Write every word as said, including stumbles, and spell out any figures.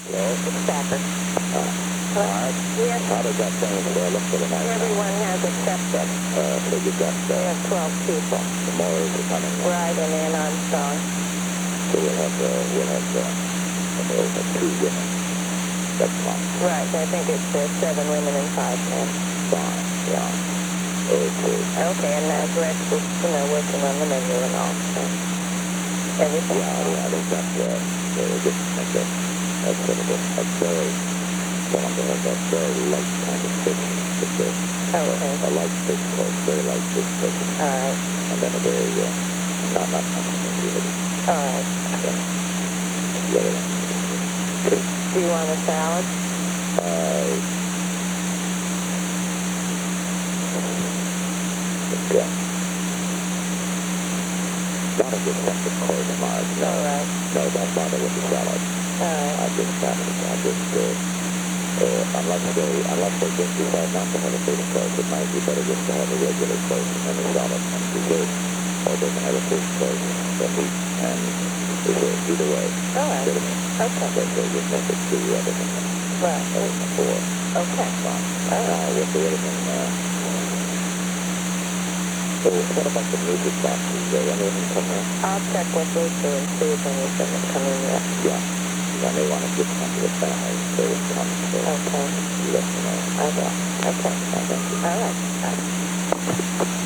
Hello? It's Stacker. Uh, Hello? all right. Yes, How does that change the look for the night? everyone has accepted. Uh, so you've got, We uh, have twelve people. the Moors are coming in. Right, and Ann Armstrong. So we'll have, uh, we'll have, uh, we'll have two women. That's fine. Right, I think it's uh, seven women and five men. Fine. Yeah. Okay. Okay, and uh, Rex is, you know, working on the menu and all. So everything. Yeah, yeah, they've got, uh, uh, just make that, that's sort of a, a very, someone to have that very light kind of fish. Just a, Okay. a, a light fish course, very light fish course. All right. And then a very, uh, not, not, not, really. All right. Yeah. Yeah. Okay. Do you want a salad? Uh, yeah. Not a good sense of course, Mark. No, All right. no, don't bother with the salad. All right. I just, I, I just, uh, uh, unless they, unless they just decide not to have a fish course, it might be better just to have a regular course and then a salad and dessert, or they can have a fish course, then meat and dessert, either way. All right. Get it? Okay. But they just make it two rather than Right. four. Okay. Fine. All right. Now, with the everything, uh, so what about the music box? Is there anything coming in? I'll check with Luther and see if anything is coming yet. Yeah. I may want to give some to the family if they would come, so Okay. you let me know. I will. Okay. Thank you. All right. All right.